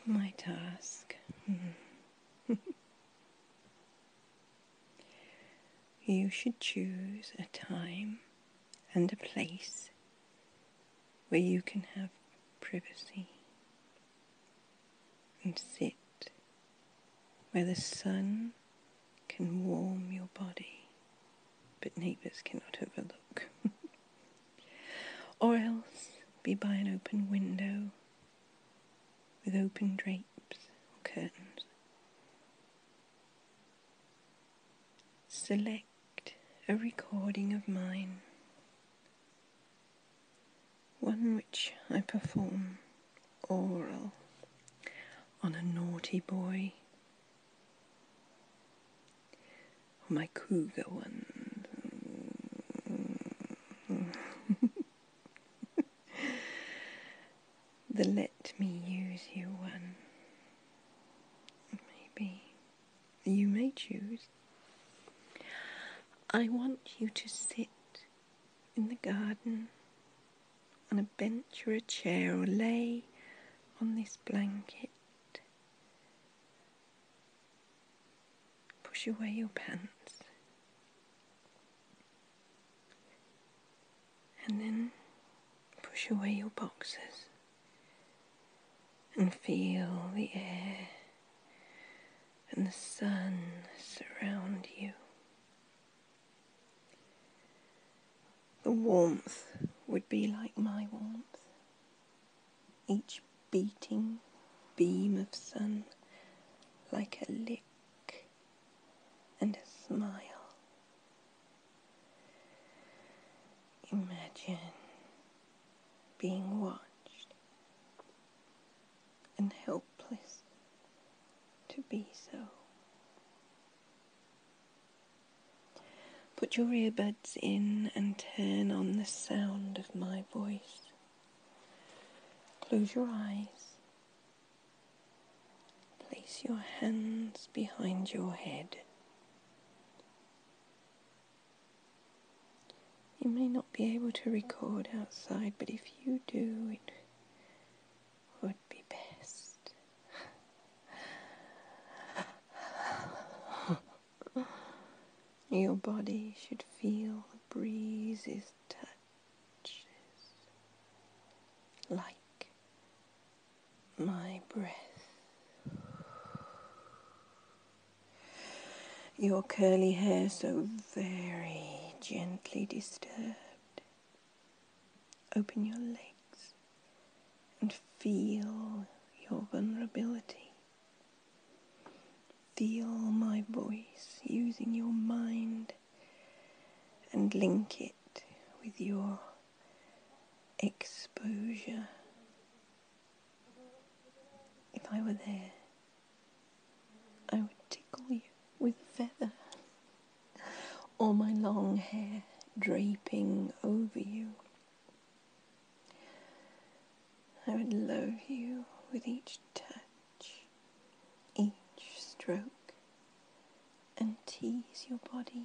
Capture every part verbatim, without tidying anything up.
my task. You should choose a time and a place where you can have privacy and sit where the sun can warm your body, but neighbours cannot overlook. Or else be by an open window with open drapes or curtains. Select a recording of mine, one which I perform oral on a naughty boy, or my cougar one. The let me use you one. Maybe you may choose. I want you to sit in the garden on a bench or a chair, or lay on this blanket. Push away your pants. And then push away your boxers. And feel the air and the sun surround you. The warmth would be like my warmth. Each beating beam of sun like a lick and a smile. Imagine being watched and helpless to be so. Put your earbuds in and turn on the sound of my voice. Close your eyes. Place your hands behind your head. You may not be able to record outside, but if you do, it would be best. Your body should feel the breeze's touches, like my breath. Your curly hair so very gently disturbed. Open your legs and feel your vulnerability. Feel my voice using your mind and link it with your exposure. If I were there, I would tickle you with a feather, or my long hair draping over you. I would love you with each touch, each stroke, and tease your body.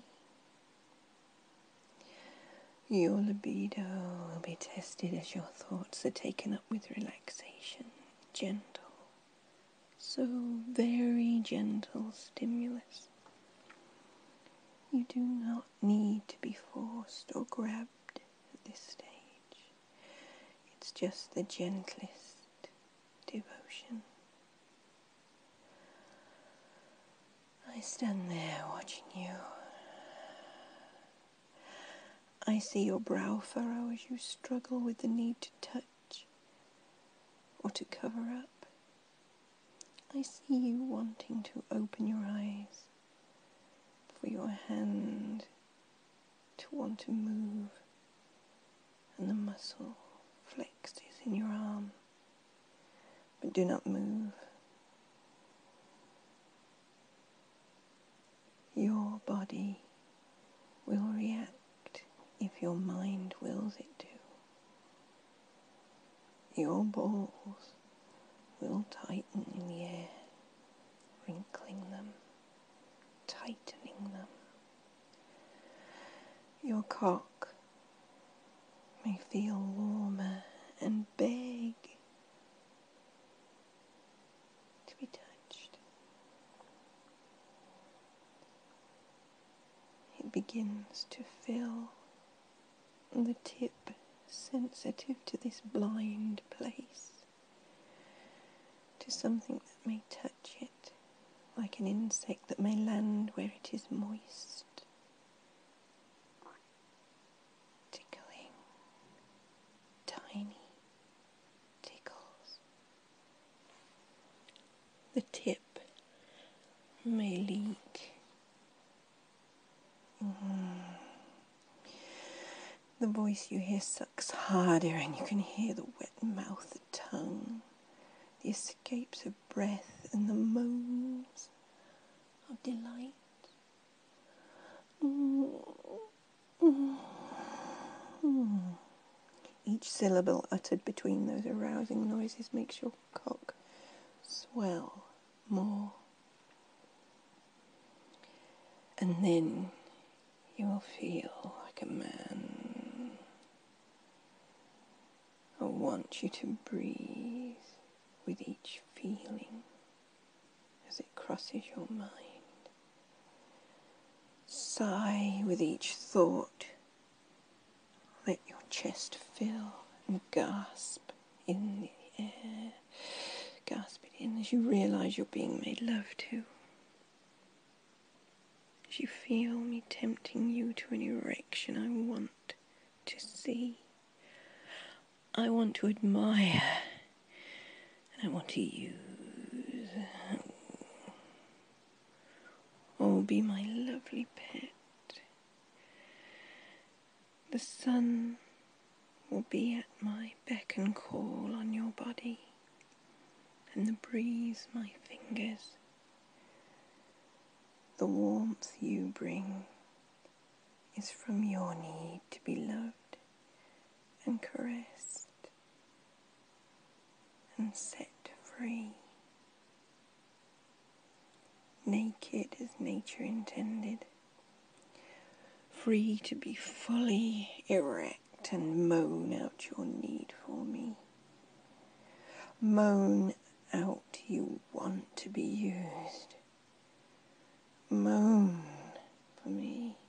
Your libido will be tested as your thoughts are taken up with relaxation, gentle, so very gentle stimulus. You do not need to be forced or grabbed at this stage. It's just the gentlest devotion. I stand there watching you. I see your brow furrow as you struggle with the need to touch or to cover up. I see you wanting to open your eyes, for your hand to want to move, and the muscle flexes in your arm. But do not move. Your body will react if your mind wills it to. Your balls will tighten in the air, wrinkling them, tightening them. Your cock may feel warmer and beg begins to fill, the tip sensitive to this blind place, to something that may touch it, like an insect that may land where it is moist, tickling, tiny tickles. The tip may leak. Mm. The voice you hear sucks harder, and you can hear the wet mouth, the tongue, the escapes of breath, and the moans of delight. Mm. Mm. Mm. Each syllable uttered between those arousing noises makes your cock swell more. And then you will feel like a man. I want you to breathe with each feeling as it crosses your mind. Sigh with each thought. Let your chest fill and gasp in the air. Gasp it in as you realize you're being made love to. As you feel me tempting you to an erection I want to see. I want to admire. And I want to use. Oh, be my lovely pet. The sun will be at my beck and call on your body, and the breeze my fingers. The warmth you bring is from your need to be loved and caressed and set free. Naked as nature intended, free to be fully erect and moan out your need for me. Moan out you want to be used. Moan for me.